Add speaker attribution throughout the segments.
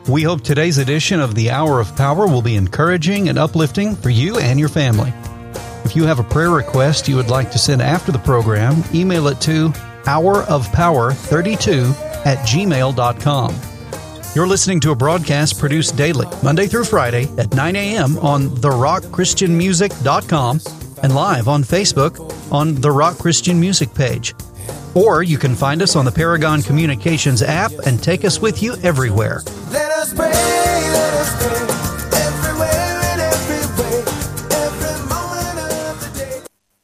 Speaker 1: We hope today's edition of the Hour of Power will be encouraging and uplifting for you and your family. If you have a prayer request you would like to send after the program, email it to hourofpower32@gmail.com. You're listening to a broadcast produced daily, Monday through Friday at 9 a.m. on therockchristianmusic.com and live on Facebook on the Rock Christian Music page. Or you can find us on the Paragon Communications app and take us with you everywhere.
Speaker 2: Let us pray, everywhere and every way, every moment of the day.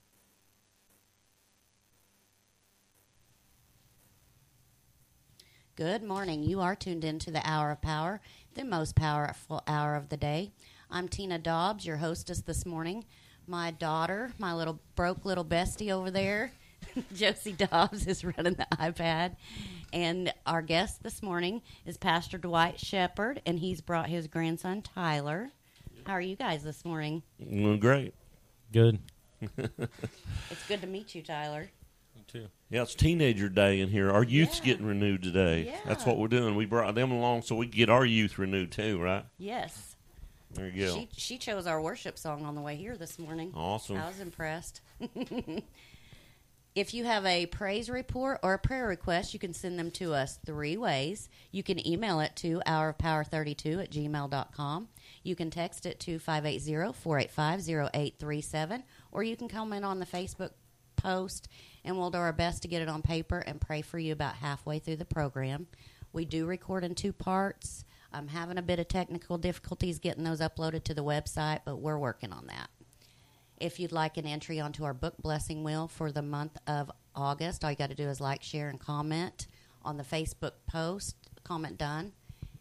Speaker 3: Good morning. You are tuned into the Hour of Power, the most powerful hour of the day. I'm Tina Dobbs, your hostess this morning. My daughter, my broke little bestie over there, Josie Dobbs, is running the iPad. And our guest this morning is Pastor Dwight Shepard, and he's brought his grandson, Tyler. How are you guys this morning?
Speaker 4: Great.
Speaker 5: Good.
Speaker 3: It's good to meet you, Tyler.
Speaker 4: You too. Yeah, it's teenager day in here. Our youth's getting renewed today.
Speaker 3: Yeah.
Speaker 4: That's what we're doing. We brought them along so we can get our youth renewed too, right?
Speaker 3: Yes.
Speaker 4: There you go.
Speaker 3: She chose our worship song on the way here this morning.
Speaker 4: Awesome.
Speaker 3: I was impressed. If you have a praise report or a prayer request, you can send them to us 3 ways. You can email it to hourofpower32@gmail.com. You can text it to 580-485-0837, or you can comment on the Facebook post, and we'll do our best to get it on paper and pray for you about halfway through the program. We do record in 2 parts. I'm having a bit of technical difficulties getting those uploaded to the website, but we're working on that. If you'd like an entry onto our book blessing wheel for the month of August, all you got to do is like, share, and comment on the Facebook post. Comment done.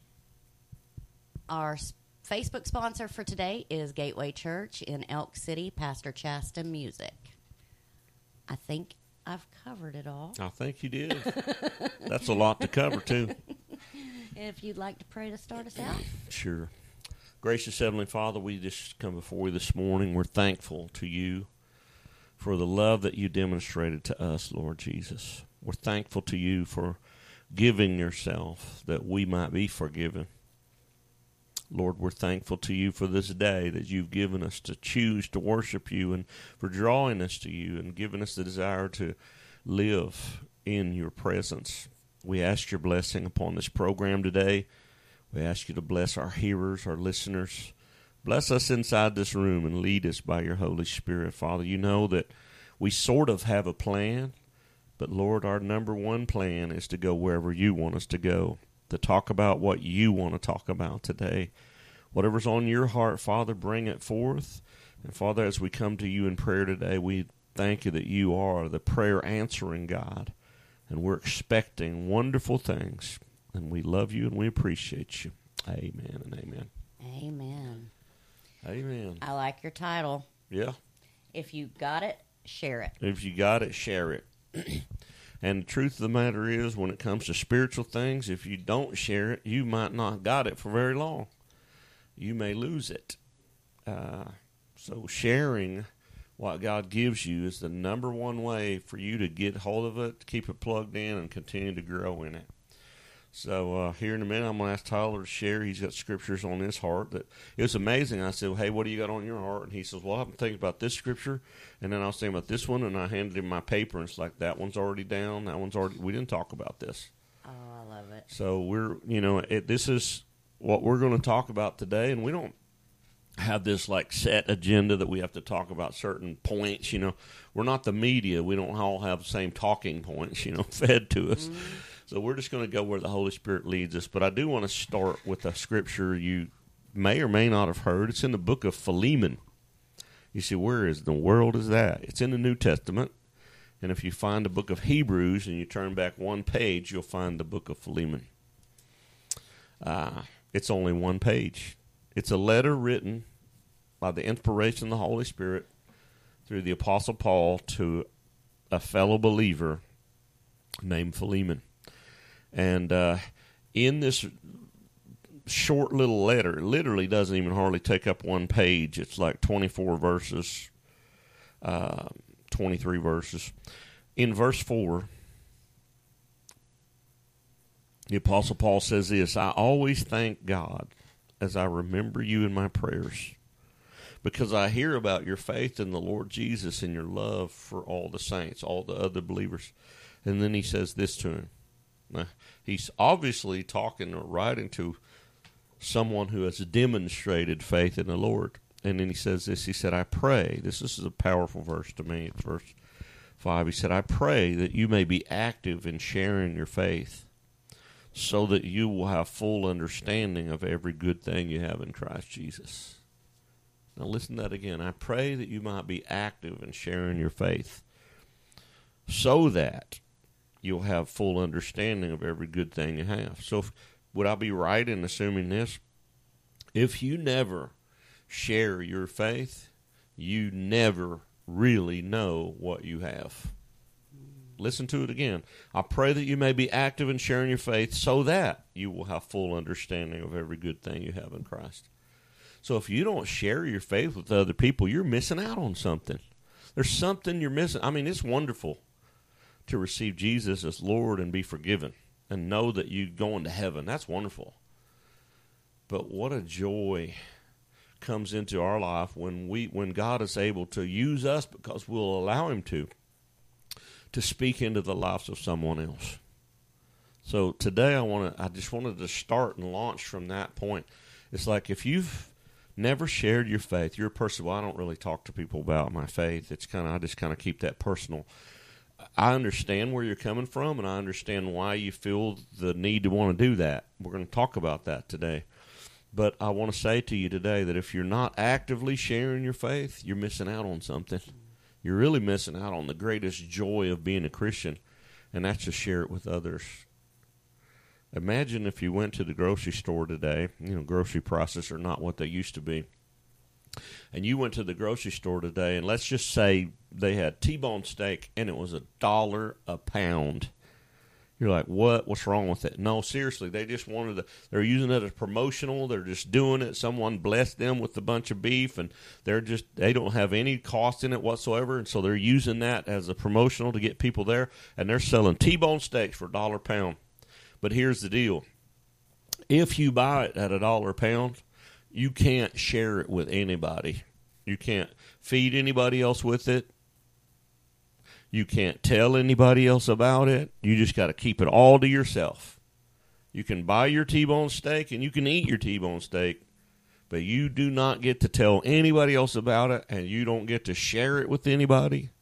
Speaker 3: Our Facebook sponsor for today is Gateway Church in Elk City, Pastor Chasta Music. I think I've covered it all.
Speaker 4: I think you did. That's a lot to cover, too.
Speaker 3: If you'd like to pray to start us out.
Speaker 4: Sure. Gracious Heavenly Father, we just come before you this morning. We're thankful to you for the love that you demonstrated to us, Lord Jesus. We're thankful to you for giving yourself that we might be forgiven. Lord, we're thankful to you for this day that you've given us to choose to worship you, and for drawing us to you and giving us the desire to live in your presence. We ask your blessing upon this program today. We ask you to bless our hearers, our listeners. Bless us inside this room and lead us by your Holy Spirit. Father, you know that we sort of have a plan, but Lord, our number one plan is to go wherever you want us to go, to talk about what you want to talk about today. Whatever's on your heart, Father, bring it forth. And Father, as we come to you in prayer today, we thank you that you are the prayer answering God, and we're expecting wonderful things. And we love you and we appreciate you. Amen and amen.
Speaker 3: Amen.
Speaker 4: Amen.
Speaker 3: I like your title.
Speaker 4: Yeah.
Speaker 3: If you got it, share it.
Speaker 4: If you got it, share it. And the truth of the matter is, when it comes to spiritual things, if you don't share it, you might not got it for very long. You may lose it. So sharing what God gives you is the number one way for you to get hold of it, keep it plugged in, and continue to grow in it. So here in a minute, I'm going to ask Tyler to share. He's got scriptures on his heart. That it was amazing. I said, well, hey, what do you got on your heart? And he says, well, I've been thinking about this scripture. And then I was thinking about this one, and I handed him my paper, and it's like, that one's already down. That one's already, we didn't talk about this.
Speaker 3: Oh, I love it.
Speaker 4: So we're, this is what we're going to talk about today, and we don't have this like set agenda that we have to talk about certain points. We're not the media. We don't all have the same talking points, fed to us. Mm-hmm. So we're just going to go where the Holy Spirit leads us. But I do want to start with a scripture you may or may not have heard. It's in the book of Philemon. You see, where in the world is that? It's in the New Testament. And if you find the book of Hebrews and you turn back one page, you'll find the book of Philemon. It's only one page. It's a letter written by the inspiration of the Holy Spirit through the Apostle Paul to a fellow believer named Philemon. And in this short little letter, it literally doesn't even hardly take up one page. It's like 24 verses, 23 verses. In verse 4, The Apostle Paul says this, I always thank God as I remember you in my prayers, because I hear about your faith in the Lord Jesus and your love for all the saints, all the other believers. And then he says this to him. Now, he's obviously talking or writing to someone who has demonstrated faith in the Lord. And then he says this, he said, I pray, this is a powerful verse to me, it's verse 5. He said, I pray that you may be active in sharing your faith, so that you will have full understanding of every good thing you have in Christ Jesus. Now listen to that again. I pray that you might be active in sharing your faith, so that you'll have full understanding of every good thing you have. So would I be right in assuming this? If you never share your faith, you never really know what you have. Listen to it again. I pray that you may be active in sharing your faith, so that you will have full understanding of every good thing you have in Christ. So if you don't share your faith with other people, you're missing out on something. There's something you're missing. I mean, it's wonderful to receive Jesus as Lord and be forgiven and know that you're going to heaven. That's wonderful. But what a joy comes into our life when God is able to use us, because we'll allow him to speak into the lives of someone else. So today I just wanted to start and launch from that point. It's like if you've never shared your faith, you're a person, well, I don't really talk to people about my faith. I just kind of keep that personal. I understand where you're coming from, and I understand why you feel the need to want to do that. We're going to talk about that today. But I want to say to you today that if you're not actively sharing your faith, you're missing out on something. You're really missing out on the greatest joy of being a Christian, and that's to share it with others. Imagine if you went to the grocery store today. Grocery prices are not what they used to be. And you went to the grocery store today, and let's just say they had T-bone steak, and it was $1 a pound. You're like, what? What's wrong with it? No, seriously, they just they're using it as promotional. They're just doing it. Someone blessed them with a bunch of beef, and they don't have any cost in it whatsoever, and so they're using that as a promotional to get people there, and they're selling T-bone steaks for $1 a pound. But here's the deal. If you buy it at $1 a pound, you can't share it with anybody. You can't feed anybody else with it. You can't tell anybody else about it. You just got to keep it all to yourself. You can buy your T-bone steak and you can eat your T-bone steak, but you do not get to tell anybody else about it, and you don't get to share it with anybody.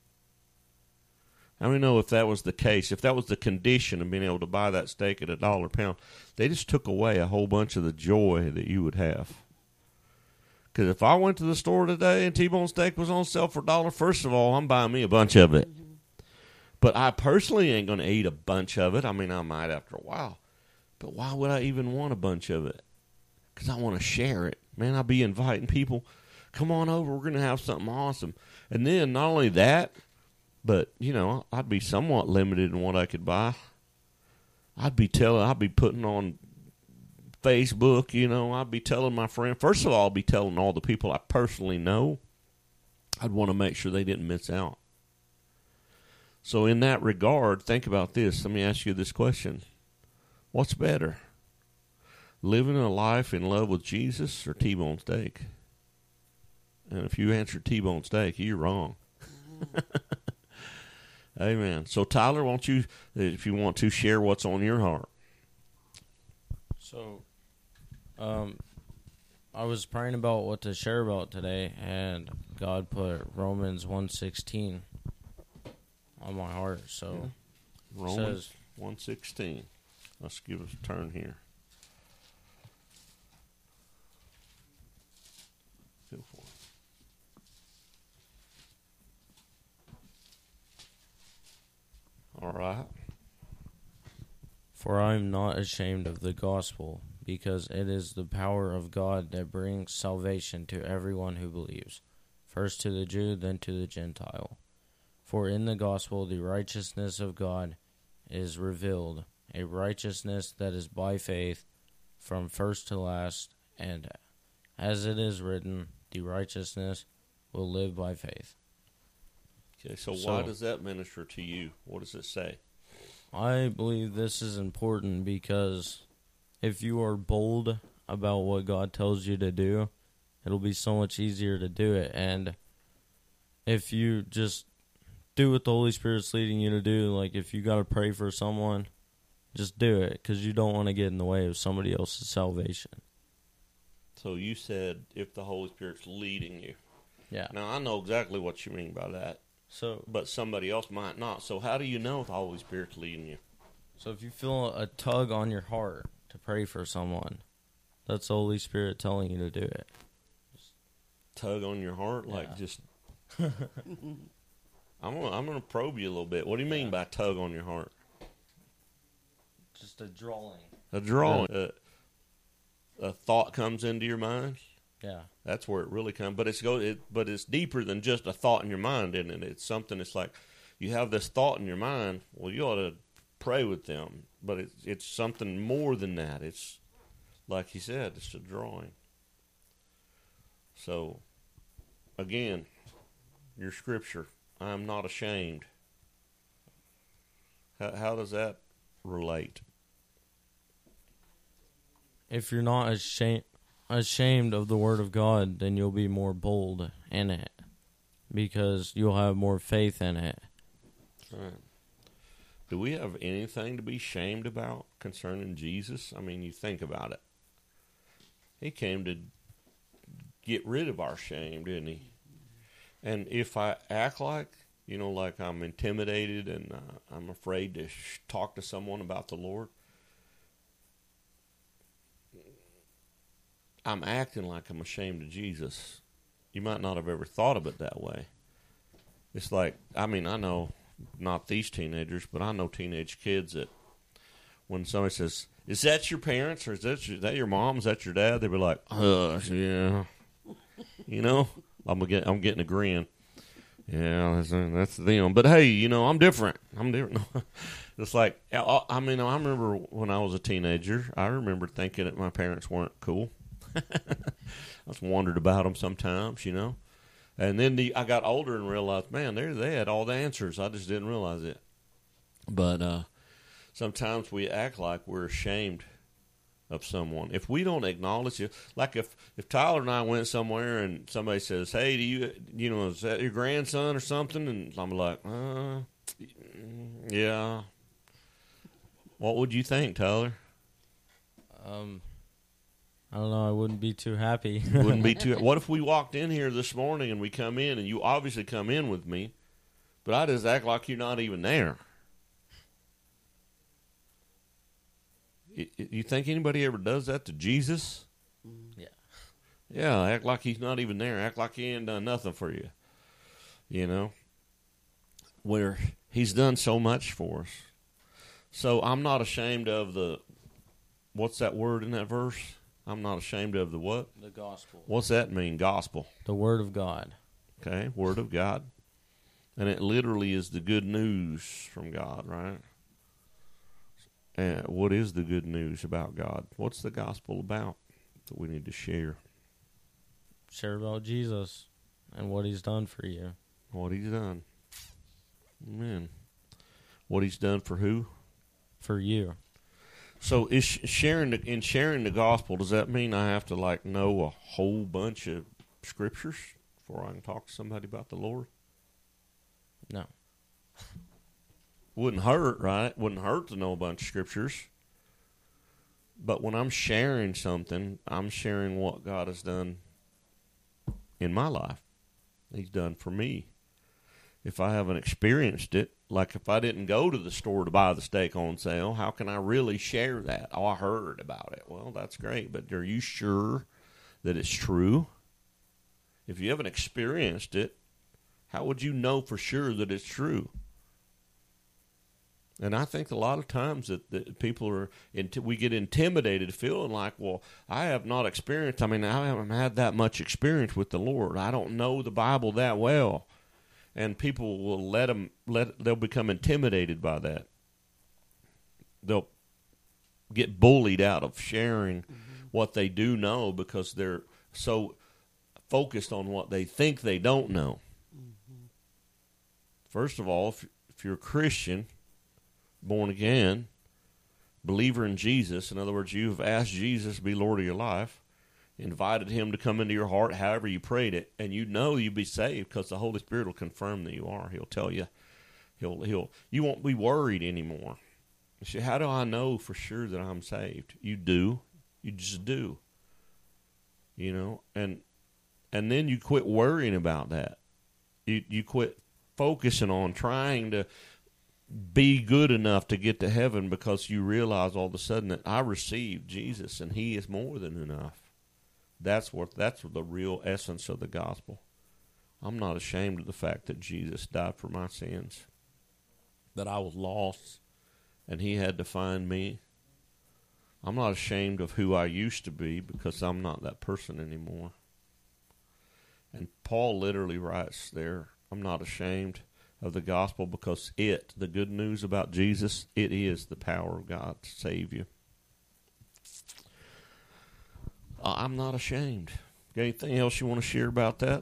Speaker 4: I don't know if that was the case, if that was the condition of being able to buy that steak at $1 a pound. They just took away a whole bunch of the joy that you would have. Because if I went to the store today and T-bone steak was on sale for $1, first of all, I'm buying me a bunch of it. Mm-hmm. But I personally ain't going to eat a bunch of it. I mean, I might after a while. But why would I even want a bunch of it? Because I want to share it. Man, I'll be inviting people. Come on over. We're going to have something awesome. And then not only that, but, I'd be somewhat limited in what I could buy. I'd be putting on Facebook, I'd be telling my friend. First of all, I'd be telling all the people I personally know. I'd want to make sure they didn't miss out. So in that regard, think about this. Let me ask you this question. What's better? Living a life in love with Jesus or T-bone steak? And if you answer T-bone steak, you're wrong. Amen. So Tyler, won't you, if you want to, share what's on your heart?
Speaker 5: So, I was praying about what to share about today, and God put Romans 1:16 on my heart. So,
Speaker 4: Romans 1:16. Let's give us a turn here. Go for it. All right.
Speaker 5: For I am not ashamed of the gospel, because it is the power of God that brings salvation to everyone who believes, first to the Jew, then to the Gentile. For in the gospel the righteousness of God is revealed, a righteousness that is by faith from first to last, and as it is written, the righteousness will live by faith.
Speaker 4: Okay, so why does that minister to you? What does it say?
Speaker 5: I believe this is important because if you are bold about what God tells you to do, it'll be so much easier to do it. And if you just do what the Holy Spirit's leading you to do, like if you got to pray for someone, just do it because you don't want to get in the way of somebody else's salvation.
Speaker 4: So you said if the Holy Spirit's leading you.
Speaker 5: Yeah.
Speaker 4: Now, I know exactly what you mean by that,
Speaker 5: So
Speaker 4: but somebody else might not. So how do you know if the Holy Spirit's leading you?
Speaker 5: if you feel a tug on your heart to pray for someone, that's the Holy Spirit telling you to do it.
Speaker 4: Tug on your heart? Like
Speaker 5: Yeah.
Speaker 4: just... I'm gonna probe you a little bit. What do you mean by tug on your heart?
Speaker 5: Just a drawing.
Speaker 4: A drawing. A thought comes into your mind.
Speaker 5: Yeah.
Speaker 4: That's where it really comes. But but it's deeper than just a thought in your mind, isn't it? It's something. It's like you have this thought in your mind. Well, you ought to pray with them. But it's something more than that. It's like he said. It's a drawing. So, again, your scripture. I am not ashamed. How does that relate?
Speaker 5: If you're not ashamed of the Word of God, then you'll be more bold in it because you'll have more faith in it.
Speaker 4: That's right. Do we have anything to be ashamed about concerning Jesus? I mean, you think about it. He came to get rid of our shame, didn't he? And if I act like I'm intimidated and I'm afraid to talk to someone about the Lord, I'm acting like I'm ashamed of Jesus. You might not have ever thought of it that way. It's like, I know not these teenagers, but I know teenage kids that when somebody says, "Is that your parents or is that your mom? Is that your dad?" They be like, yeah. I'm getting a grin. Yeah, that's them. But hey, I'm different. I'm different. It's like, I remember when I was a teenager, I remember thinking that my parents weren't cool. I just wondered about them sometimes, And then I got older and realized, man, they had all the answers. I just didn't realize it. But sometimes we act like we're ashamed of someone. If we don't acknowledge it, like if Tyler and I went somewhere and somebody says, "Hey, is that your grandson or something?" And I'm like, yeah. What would you think, Tyler?
Speaker 5: I don't know. I wouldn't be too happy.
Speaker 4: Wouldn't be too. What if we walked in here this morning and we come in and you obviously come in with me, but I just act like you're not even there? You think anybody ever does that to Jesus?
Speaker 5: Yeah.
Speaker 4: Yeah, act like he's not even there. Act like he ain't done nothing for you. Where he's done so much for us. So I'm not ashamed of what's that word in that verse? I'm not ashamed of the what?
Speaker 5: The gospel.
Speaker 4: What's that mean, gospel?
Speaker 5: The Word of God.
Speaker 4: Okay, Word of God. And it literally is the good news from God, right? And what is the good news about God? What's the gospel about that we need to share?
Speaker 5: Share about Jesus and what he's done for you.
Speaker 4: What he's done. Amen. What he's done for who?
Speaker 5: For you.
Speaker 4: So is sharing the gospel, does that mean I have to know a whole bunch of scriptures before I can talk to somebody about the Lord?
Speaker 5: No.
Speaker 4: Wouldn't hurt, right? Wouldn't hurt to know a bunch of scriptures. But when I'm sharing something, I'm sharing what God has done in my life. He's done for me. If I haven't experienced it, like if I didn't go to the store to buy the steak on sale, how can I really share that? Oh, I heard about it. Well, that's great, but are you sure that it's true? If you haven't experienced it, how would you know for sure that it's true? And I think a lot of times that people we get intimidated feeling like, well, I have not experienced, I haven't had that much experience with the Lord. I don't know the Bible that well. And people will they'll become intimidated by that. They'll get bullied out of sharing what they do know because they're so focused on what they think they don't know. First of all, if you're a Christian, born again, believer in Jesus, in other words, you've asked Jesus to be Lord of your life, invited him to come into your heart, however you prayed it, and you know you'll be saved because the Holy Spirit will confirm that you are. He'll tell you. You won't be worried anymore. You say, how do I know for sure that I'm saved? You do. You just do. You know, and then you quit worrying about that. You quit focusing on trying to be good enough to get to heaven because you realize all of a sudden that I received Jesus and he is more than enough. That's the real essence of the gospel. I'm not ashamed of the fact that Jesus died for my sins, that I was lost and he had to find me. I'm not ashamed of who I used to be because I'm not that person anymore. And Paul literally writes there, I'm not ashamed of the gospel because the good news about Jesus, it is the power of God to save you. I'm not ashamed. Got anything else you want to share about that?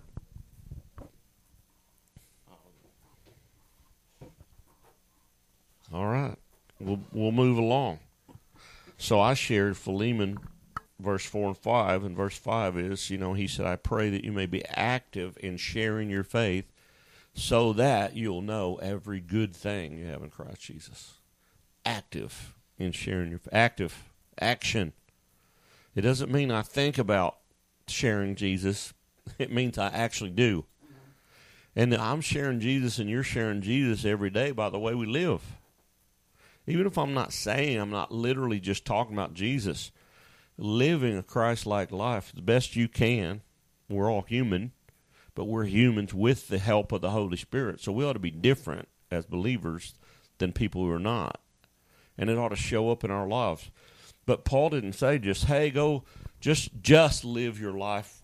Speaker 4: All right. We'll move along. So I shared Philemon verse 4 and 5, and verse 5 is, he said, I pray that you may be active in sharing your faith so that you'll know every good thing you have in Christ Jesus. Active in sharing your faith. Active. Action. It doesn't mean I think about sharing Jesus. It means I actually do. And I'm sharing Jesus and you're sharing Jesus every day by the way we live. Even if I'm not literally just talking about Jesus, living a Christ-like life the best you can. We're all human, but we're humans with the help of the Holy Spirit. So we ought to be different as believers than people who are not. And it ought to show up in our lives. But Paul didn't say just, hey, go, just live your life,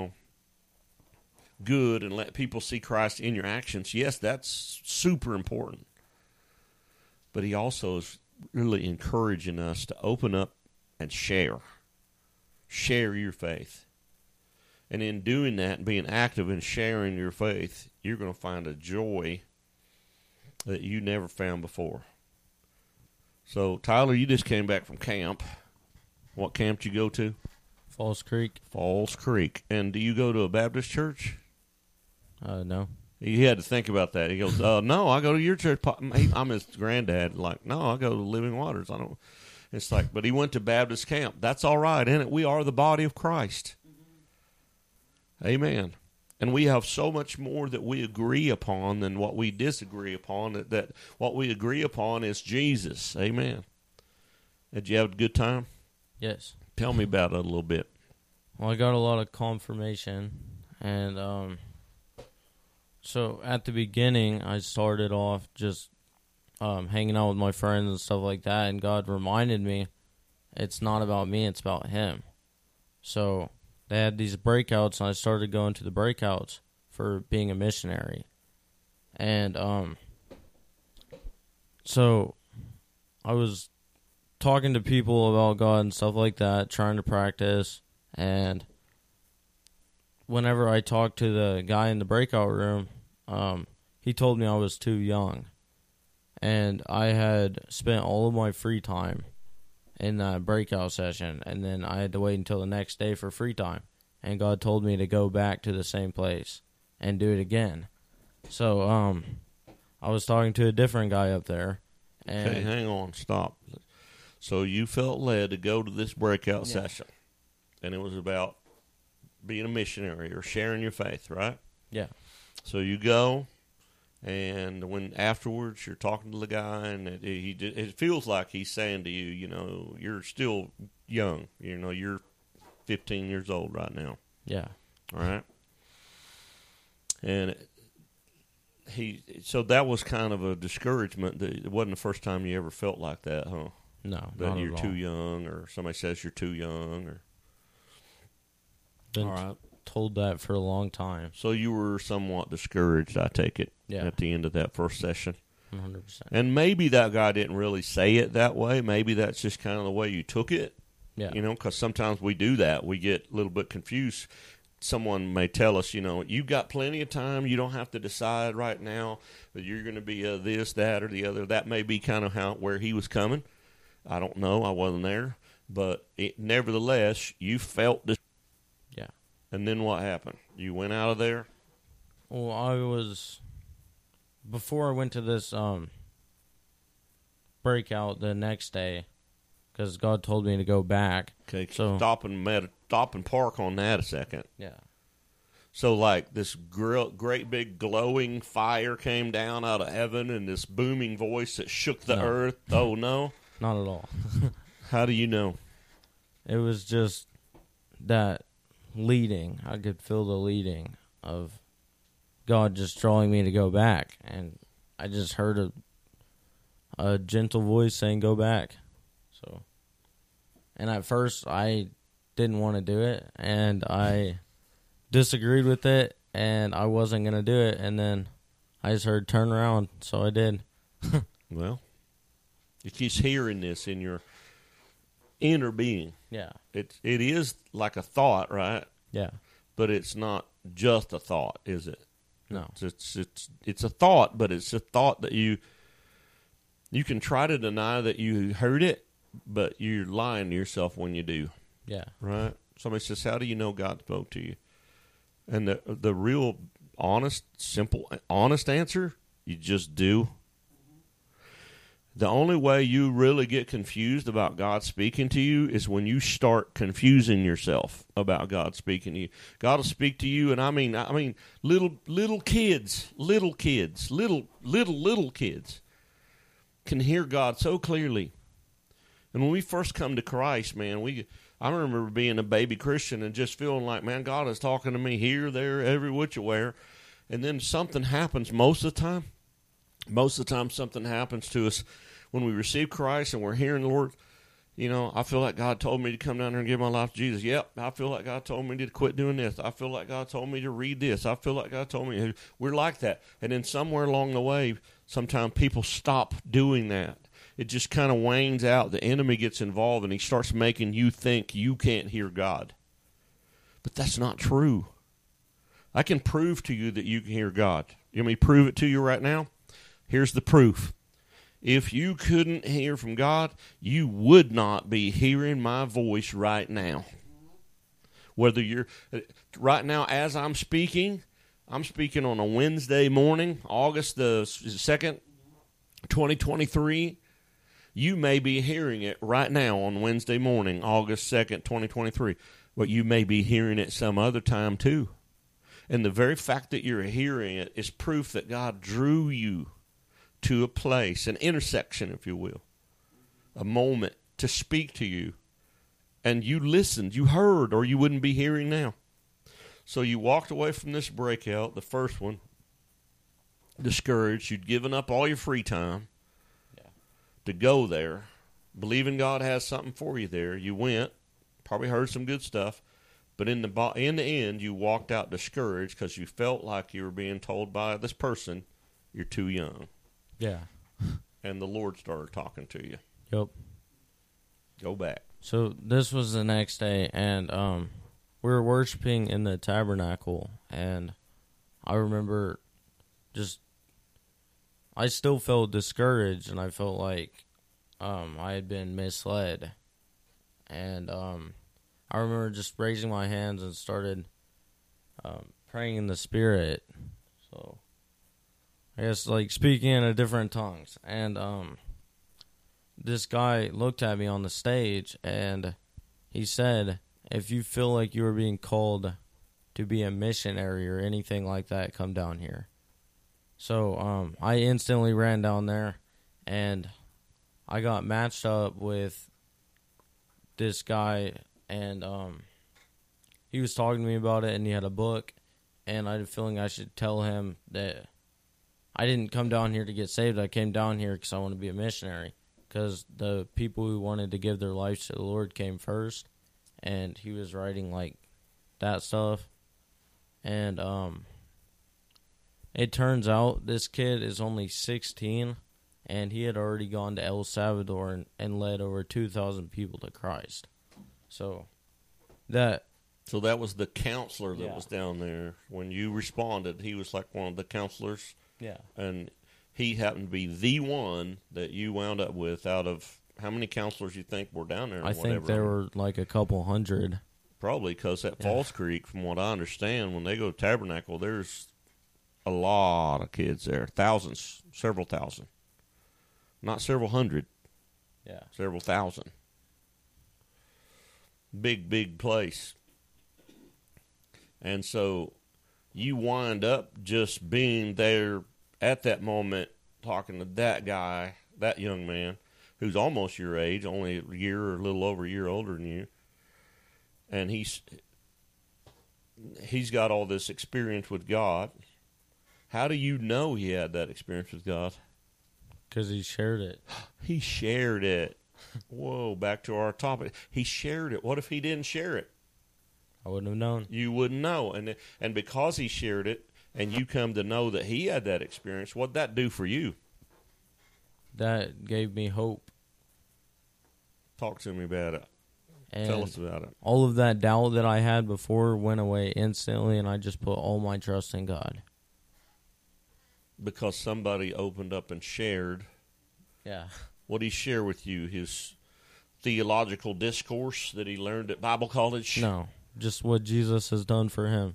Speaker 4: good and let people see Christ in your actions. Yes, that's super important. But he also is really encouraging us to open up and share. Share your faith. And in doing that and being active in sharing your faith, you're going to find a joy that you never found before. So, Tyler, you just came back from camp. What camp did you go to?
Speaker 5: Falls Creek.
Speaker 4: Falls Creek. And do you go to a Baptist church?
Speaker 5: No.
Speaker 4: He had to think about that. He goes, no, I go to your church. I'm his granddad. Like, no, I go to Living Waters. I don't. It's like, but he went to Baptist camp. That's all right, isn't it? We are the body of Christ. Mm-hmm. Amen. And we have so much more that we agree upon than what we disagree upon. That what we agree upon is Jesus. Amen. Did you have a good time?
Speaker 5: Yes.
Speaker 4: Tell me about it a little bit.
Speaker 5: Well, I got a lot of confirmation, and so at the beginning, I started off just hanging out with my friends and stuff like that, and God reminded me, it's not about me, it's about Him. So they had these breakouts, and I started going to the breakouts for being a missionary. And so I was talking to people about God and stuff like that, trying to practice, and whenever I talked to the guy in the breakout room, he told me I was too young. And I had spent all of my free time in that breakout session, and then I had to wait until the next day for free time. And God told me to go back to the same place and do it again. So I was talking to a different guy up there. And
Speaker 4: okay, hang on, stop. So you felt led to go to this breakout session, and it was about being a missionary or sharing your faith, right?
Speaker 5: Yeah.
Speaker 4: So you go, and when afterwards you're talking to the guy, and it feels like he's saying to you, you're still young. You're 15 years old right now.
Speaker 5: Yeah.
Speaker 4: All right. And so that was kind of a discouragement. That it wasn't the first time you ever felt like that, huh?
Speaker 5: No,
Speaker 4: that
Speaker 5: not
Speaker 4: you're
Speaker 5: at
Speaker 4: too
Speaker 5: all.
Speaker 4: young, or somebody says you're too young, or
Speaker 5: Been
Speaker 4: all right.
Speaker 5: told that for a long time.
Speaker 4: So you were somewhat discouraged, I take it, at the end of that first session.
Speaker 5: 100%.
Speaker 4: And maybe that guy didn't really say it that way. Maybe that's just kind of the way you took it.
Speaker 5: Yeah.
Speaker 4: Because sometimes we do that. We get a little bit confused. someone may tell us, you've got plenty of time. You don't have to decide right now that you're going to be this, that, or the other. That may be kind of where he was coming. I don't know. I wasn't there. But nevertheless, you felt this.
Speaker 5: Yeah.
Speaker 4: And then what happened? You went out of there?
Speaker 5: Well, before I went to this breakout the next day, because God told me to go back.
Speaker 4: Okay,
Speaker 5: so
Speaker 4: stop and park on that a second.
Speaker 5: Yeah.
Speaker 4: So, like, this great big glowing fire came down out of heaven and this booming voice that shook the
Speaker 5: No.
Speaker 4: earth. Oh, no?
Speaker 5: Not at all.
Speaker 4: How do you know?
Speaker 5: It was just that leading. I could feel the leading of God just drawing me to go back. And I just heard a gentle voice saying, go back. So, and at first I didn't want to do it, and I disagreed with it, and I wasn't going to do it, and then I just heard turn around, so I did.
Speaker 4: Well, you keep hearing this in your inner being.
Speaker 5: Yeah.
Speaker 4: It is like a thought, right?
Speaker 5: Yeah.
Speaker 4: But it's not just a thought, is it?
Speaker 5: No.
Speaker 4: It's a thought, but it's a thought that you can try to deny that you heard it, but you're lying to yourself when you do.
Speaker 5: Yeah.
Speaker 4: Right? Somebody says, how do you know God spoke to you? And the real honest, simple, honest answer, you just do. The only way you really get confused about God speaking to you is when you start confusing yourself about God speaking to you. God will speak to you, and I mean little kids can hear God so clearly. And when we first come to Christ, man, I remember being a baby Christian and just feeling like, man, God is talking to me here, there, every which where. And then something happens most of the time. Most of the time something happens to us when we receive Christ and we're hearing the Lord. I feel like God told me to come down here and give my life to Jesus. Yep, I feel like God told me to quit doing this. I feel like God told me to read this. I feel like God told me. We're like that. And then somewhere along the way, sometimes people stop doing that. It just kind of wanes out. The enemy gets involved, and he starts making you think you can't hear God. But that's not true. I can prove to you that you can hear God. You want me to prove it to you right now? Here's the proof. If you couldn't hear from God, you would not be hearing my voice right now. Whether you're right now as I'm speaking on a Wednesday morning, August the 2nd, 2023. You may be hearing it right now on Wednesday morning, August 2nd, 2023. But you may be hearing it some other time too. And the very fact that you're hearing it is proof that God drew you to a place, an intersection, if you will, a moment to speak to you. And you listened, you heard, or you wouldn't be hearing now. So you walked away from this breakout, the first one, discouraged. You'd given up all your free time to go there, believing God has something for you there. You went, probably heard some good stuff, but in the end, you walked out discouraged because you felt like you were being told by this person, you're too young.
Speaker 5: Yeah.
Speaker 4: And the Lord started talking to you.
Speaker 5: Yep.
Speaker 4: Go back.
Speaker 5: So this was the next day, and we were worshiping in the tabernacle, and I remember I still felt discouraged, and I felt like I had been misled. And I remember just raising my hands and started praying in the Spirit. So I guess like speaking in different tongues. And this guy looked at me on the stage, and he said, if you feel like you are being called to be a missionary or anything like that, come down here. So I instantly ran down there, and I got matched up with this guy, and he was talking to me about it, and he had a book, and I had a feeling I should tell him that I didn't come down here to get saved. I came down here because I want to be a missionary, because the people who wanted to give their lives to the Lord came first, and he was writing like that stuff, and it turns out this kid is only 16, and he had already gone to El Salvador and led over 2,000 people to Christ. So that
Speaker 4: So that was the counselor that
Speaker 5: Yeah.
Speaker 4: was down there. When you responded, he was like one of the counselors,
Speaker 5: Yeah.
Speaker 4: and he happened to be the one that you wound up with out of how many counselors you think were down there? Or
Speaker 5: I think
Speaker 4: whatever?
Speaker 5: there were like a couple hundred.
Speaker 4: Probably because at
Speaker 5: Yeah.
Speaker 4: Falls Creek, from what I understand, when they go to Tabernacle, there's a lot of kids there. Thousands, several thousand. Not several hundred,
Speaker 5: Yeah.
Speaker 4: several thousand. Big, big place. And so you wind up just being there at that moment, talking to that guy, that young man, who's almost your age, only a year or a little over a year older than you. And he's got all this experience with God. How do you know he had that experience with God?
Speaker 5: Because he shared it.
Speaker 4: He shared it. Whoa, back to our topic. He shared it. What if he didn't share it?
Speaker 5: I wouldn't have known.
Speaker 4: You wouldn't know. And because he shared it, and you come to know that he had that experience, what'd that do for you?
Speaker 5: That gave me hope.
Speaker 4: Talk to me about it.
Speaker 5: And
Speaker 4: Tell us about it.
Speaker 5: all of that doubt that I had before went away instantly, and I just put all my trust in God.
Speaker 4: Because somebody opened up and shared.
Speaker 5: Yeah.
Speaker 4: What did he share with you? His theological discourse that he learned at Bible college?
Speaker 5: No, just what Jesus has done for him.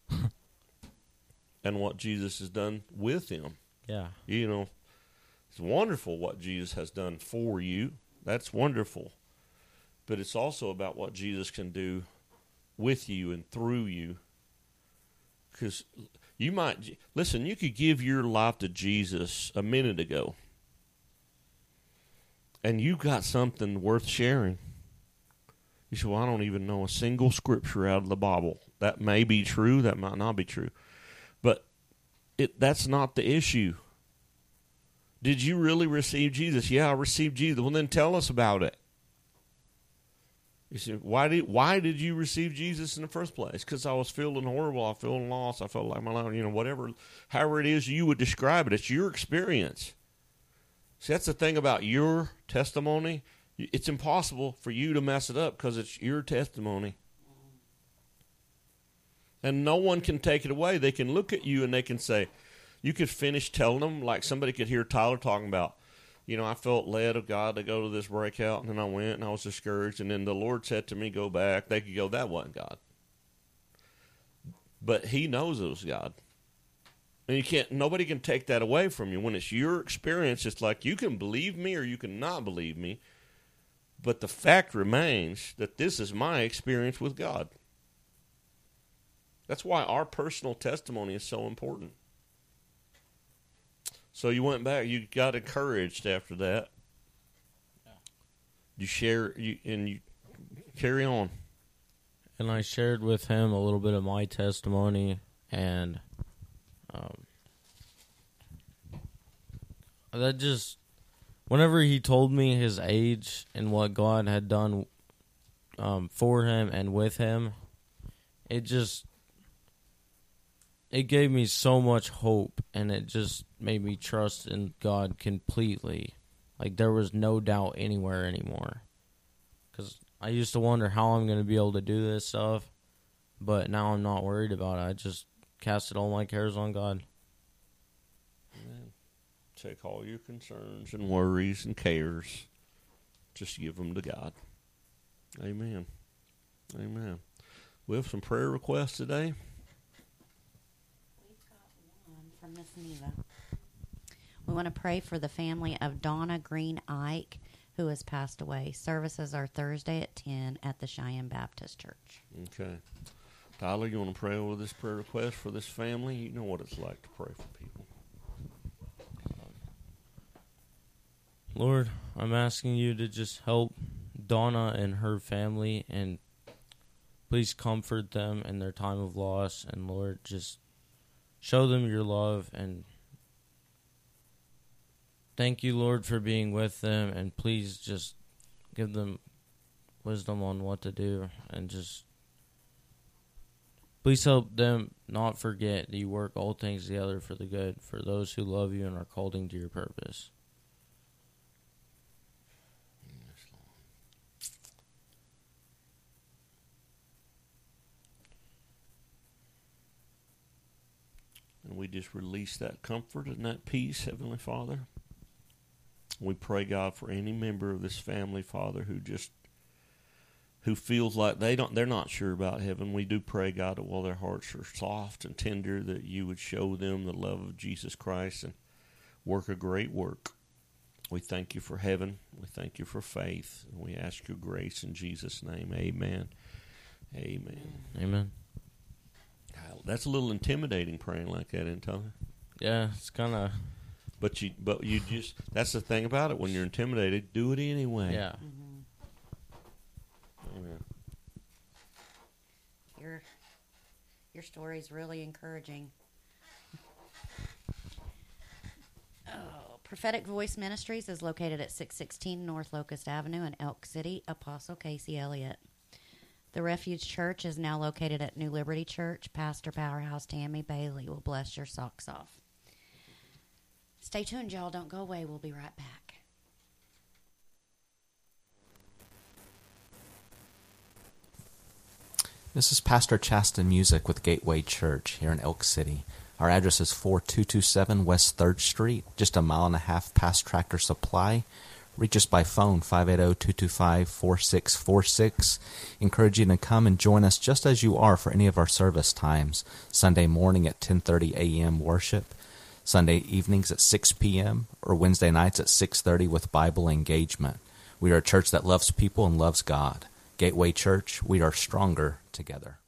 Speaker 4: And what Jesus has done with him.
Speaker 5: Yeah.
Speaker 4: You know, it's wonderful what Jesus has done for you. That's wonderful. But it's also about what Jesus can do with you and through you. Because you might, listen, you could give your life to Jesus a minute ago, and you got something worth sharing. You say, well, I don't even know a single scripture out of the Bible. That may be true, that might not be true. But that's not the issue. Did you really receive Jesus? Yeah, I received Jesus. Well, then tell us about it. You say, why did you receive Jesus in the first place? Because I was feeling horrible. I was feeling lost. I felt like my life, whatever, however it is you would describe it. It's your experience. See, that's the thing about your testimony. It's impossible for you to mess it up because it's your testimony. And no one can take it away. They can look at you and they can say, you could finish telling them, like somebody could hear Tyler talking about, I felt led of God to go to this breakout, and then I went, and I was discouraged, and then the Lord said to me, go back. They could go, that wasn't God. But he knows it was God. And nobody can take that away from you. When it's your experience, it's like you can believe me or you can not believe me, but the fact remains that this is my experience with God. That's why our personal testimony is so important. So you went back, you got encouraged after that.
Speaker 5: Yeah.
Speaker 4: You share, and you carry on.
Speaker 5: And I shared with him a little bit of my testimony, and that just, whenever he told me his age and what God had done for him and with him, it gave me so much hope, and it just made me trust in God completely. Like, there was no doubt anywhere anymore. Because I used to wonder how I'm going to be able to do this stuff, but now I'm not worried about it. I just casted all my cares on God.
Speaker 4: Amen. Take all your concerns and worries and cares. Just give them to God. Amen. Amen. We have some prayer requests today.
Speaker 3: We've got one from Miss Neva. We want to pray for the family of Donna Green Ike, who has passed away. Services are Thursday at 10 at the Cheyenne Baptist Church.
Speaker 4: Okay. Tyler, you want to pray over this prayer request for this family? You know what it's like to pray for people.
Speaker 5: Lord, I'm asking you to just help Donna and her family, and please comfort them in their time of loss. And Lord, just show them your love, and thank you, Lord, for being with them. And please just give them wisdom on what to do, and just please help them not forget that you work all things together for the good for those who love you and are called into your purpose.
Speaker 4: And we just release that comfort and that peace, Heavenly Father. We pray, God, for any member of this family, Father, who feels like they're not sure about heaven. We do pray, God, that while their hearts are soft and tender, that you would show them the love of Jesus Christ and work a great work. We thank you for heaven. We thank you for faith. And we ask your grace in Jesus' name. Amen. Amen.
Speaker 5: Amen.
Speaker 4: That's a little intimidating praying like that, isn't it?
Speaker 5: Yeah, it's kind of...
Speaker 4: But you just, that's the thing about it. When you're intimidated, do it anyway.
Speaker 5: Yeah.
Speaker 4: Amen.
Speaker 3: Your story is really encouraging. Prophetic Voice Ministries is located at 616 North Locust Avenue in Elk City. Apostle Casey Elliott. The Refuge Church is now located at New Liberty Church. Pastor Powerhouse Tammy Bailey will bless your socks off. Stay tuned, y'all. Don't go away. We'll be right back.
Speaker 6: This is Pastor Chasten Music with Gateway Church here in Elk City. Our address is 4227 West 3rd Street, just a mile and a half past Tractor Supply. Reach us by phone, 580-225-4646. Encourage you to come and join us just as you are for any of our service times. Sunday morning at 10:30 a.m. worship, Sunday evenings at 6 p.m., or Wednesday nights at 6:30 with Bible engagement. We are a church that loves people and loves God. Gateway Church, we are stronger together.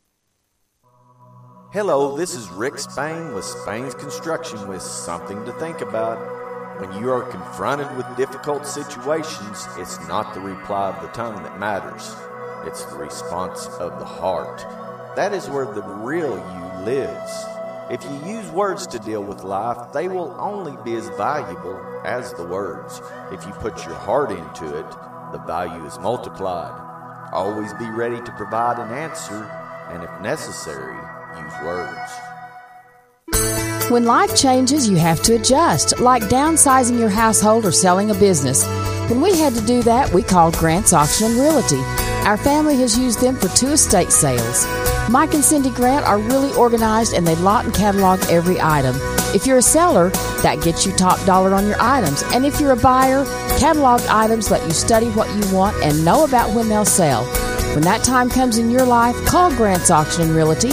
Speaker 7: Hello, this is Rick Spain with Spain's Construction with something to think about. When you are confronted with difficult situations, it's not the reply of the tongue that matters. It's the response of the heart. That is where the real you lives. If you use words to deal with life, they will only be as valuable as the words. If you put your heart into it, the value is multiplied. Always be ready to provide an answer, and if necessary, use words.
Speaker 8: When life changes, you have to adjust, like downsizing your household or selling a business. When we had to do that, we called Grant's Auction and Realty. Our family has used them for 2 estate sales. Mike and Cindy Grant are really organized, and they lot and catalog every item. If you're a seller, that gets you top dollar on your items. And if you're a buyer, catalog items let you study what you want and know about when they'll sell. When that time comes in your life, call Grant's Auction and Realty,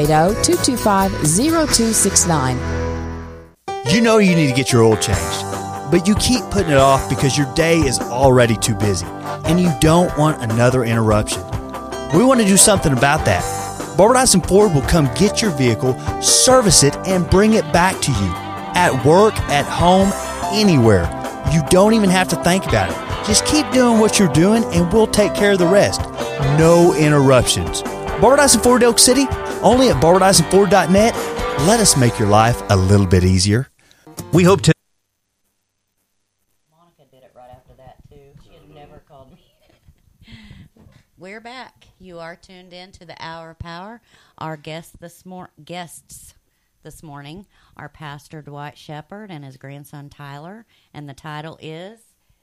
Speaker 8: 580-225-0269.
Speaker 9: You know you need to get your oil changed, but you keep putting it off because your day is already too busy, and you don't want another interruption. We want to do something about that. Barbara Dyson Ford will come get your vehicle, service it, and bring it back to you. At work, at home, anywhere. You don't even have to think about it. Just keep doing what you're doing, and we'll take care of the rest. No interruptions. Barbara Dyson Ford Elk City, only at BarbaraDysonFord.net. Let us make your life a little bit easier. We hope to...
Speaker 3: Monica did it right after that, too. She had never called me. We're back. You are tuned in to the Hour of Power. Our guests this morning are Pastor Dwight Shepherd and his grandson Tyler, and the title is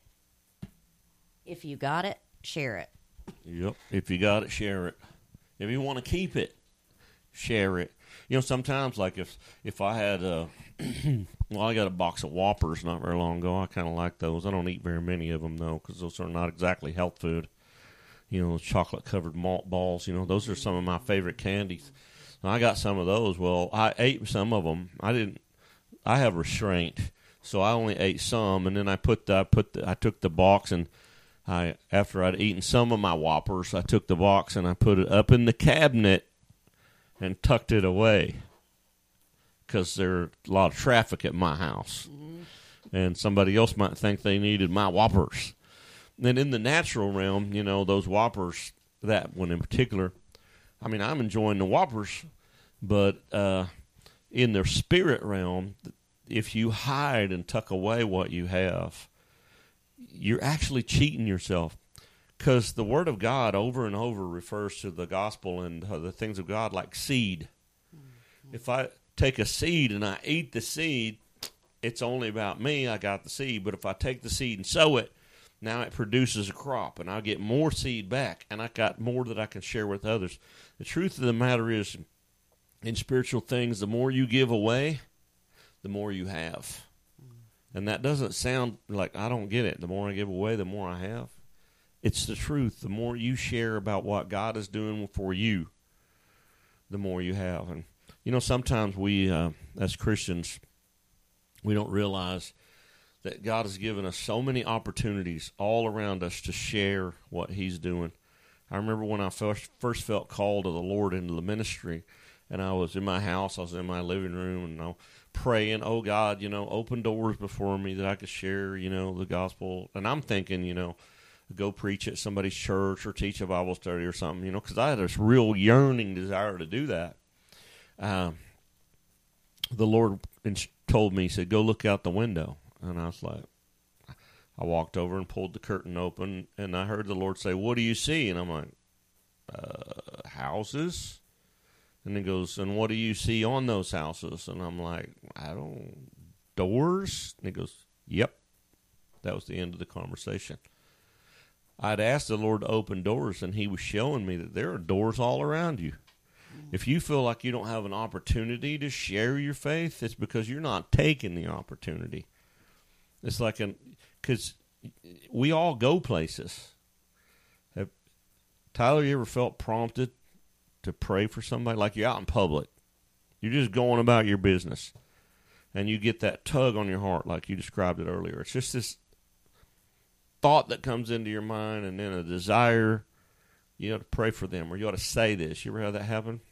Speaker 3: If You Got It, Share It.
Speaker 4: Yep. If you got it, share it. If you want to keep it, share it. You know, sometimes, like if I had I got a box of Whoppers not very long ago. I kind of like those. I don't eat very many of them, though, because those are not exactly health food. You know, chocolate-covered malt balls, you know, those are some of my favorite candies. And I got some of those. Well, I ate some of them. I have restraint, so I only ate some, and then I took the box, and after I'd eaten some of my Whoppers, I took the box and I put it up in the cabinet and tucked it away because there's a lot of traffic at my house, and somebody else might think they needed my Whoppers. And in the natural realm, you know, those Whoppers, that one in particular, I mean, I'm enjoying the Whoppers, but in their spirit realm, if you hide and tuck away what you have, you're actually cheating yourself, because the Word of God over and over refers to the gospel and the things of God like seed. Mm-hmm. If I take a seed and I eat the seed, it's only about me. I got the seed. But if I take the seed and sow it, now it produces a crop, and I get more seed back, and I got more that I can share with others. The truth of the matter is, in spiritual things, the more you give away, the more you have. And that doesn't sound like, I don't get it. The more I give away, the more I have. It's the truth. The more you share about what God is doing for you, the more you have. And, you know, sometimes we, as Christians, we don't realize that God has given us so many opportunities all around us to share what He's doing. I remember when I first felt called of the Lord into the ministry, and I was in my house, I was in my living room, and I was praying, oh God, you know, open doors before me that I could share, you know, the gospel. And I'm thinking, you know, go preach at somebody's church or teach a Bible study or something, you know, because I had this real yearning desire to do that. The Lord told me, He said, go look out the window. And I was like, I walked over and pulled the curtain open, and I heard the Lord say, what do you see? And I'm like, houses? And He goes, and what do you see on those houses? And I'm like, doors? And He goes, yep. That was the end of the conversation. I'd asked the Lord to open doors, and He was showing me that there are doors all around you. If you feel like you don't have an opportunity to share your faith, it's because you're not taking the opportunity. It's like because we all go places. Tyler, you ever felt prompted to pray for somebody? Like you're out in public. You're just going about your business. And you get that tug on your heart like you described it earlier. It's just this thought that comes into your mind and then a desire, you know, to pray for them, or you ought to say this. You ever had that happen?